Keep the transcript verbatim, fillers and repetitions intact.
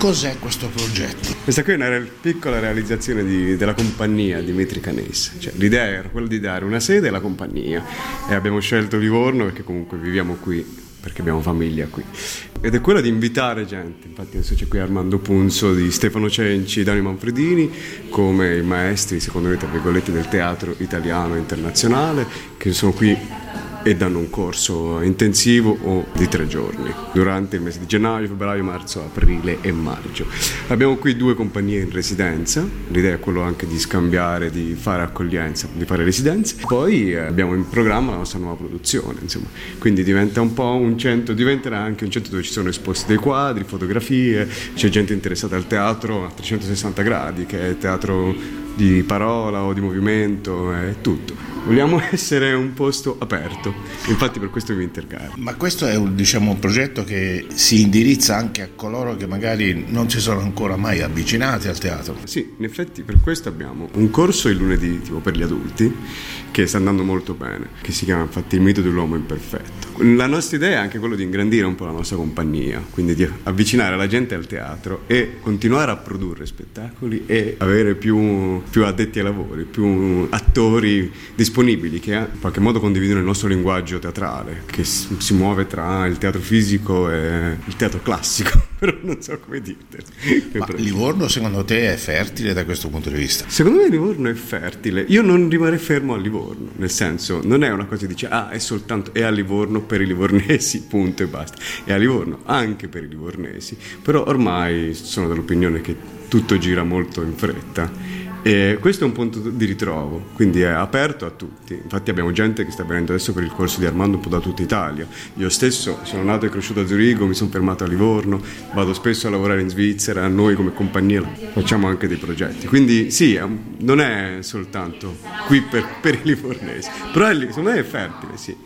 cos'è questo progetto? Questa qui è una real- piccola realizzazione di, della compagnia Dimitri Canessa. Cioè, l'idea era quella di dare una sede alla compagnia e abbiamo scelto Livorno perché comunque viviamo qui, perché abbiamo famiglia qui, ed è quella di invitare gente. Infatti adesso c'è qui Armando Punzo di Stefano Cenci, Dani Manfredini, come i maestri, secondo me, tra virgolette, del teatro italiano e internazionale, che sono qui e danno un corso intensivo o di tre giorni durante il mese di gennaio, febbraio, marzo, aprile e maggio. Abbiamo qui due compagnie in residenza, l'idea è quello anche di scambiare, di fare accoglienza, di fare residenze. Poi eh, abbiamo in programma la nostra nuova produzione, insomma, quindi diventa un po' un centro, diventerà anche un centro dove ci sono esposti dei quadri, fotografie, c'è gente interessata al teatro a trecentosessanta gradi, che è teatro di parola o di movimento, è tutto. Vogliamo essere un posto aperto, infatti per questo vi intercaro. Ma questo è un, diciamo, un progetto che si indirizza anche a coloro che magari non si sono ancora mai avvicinati al teatro? Sì, in effetti per questo abbiamo un corso il lunedì tipo per gli adulti che sta andando molto bene, che si chiama infatti Il mito dell'uomo imperfetto. La nostra idea è anche quello di ingrandire un po' la nostra compagnia, quindi di avvicinare la gente al teatro e continuare a produrre spettacoli e avere più, più addetti ai lavori, più attori disponibili che in qualche modo condividono il nostro linguaggio teatrale, che si muove tra il teatro fisico e il teatro classico, però non so come dirtelo. Ma Livorno secondo te è fertile da questo punto di vista? Secondo me Livorno è fertile. Io non rimarrei fermo a Livorno, nel senso, non è una cosa che dice ah è soltanto è a Livorno per i livornesi, punto e basta. È a Livorno anche per i livornesi, però ormai sono dell'opinione che tutto gira molto in fretta. E questo è un punto di ritrovo, quindi è aperto a tutti. Infatti abbiamo gente che sta venendo adesso per il corso di Armando un po' da tutta Italia. Io stesso sono nato e cresciuto a Zurigo, mi sono fermato a Livorno, vado spesso a lavorare in Svizzera, noi come compagnia facciamo anche dei progetti. Quindi sì, è un, non è soltanto qui per, per i livornesi, però è, secondo me è fertile, sì.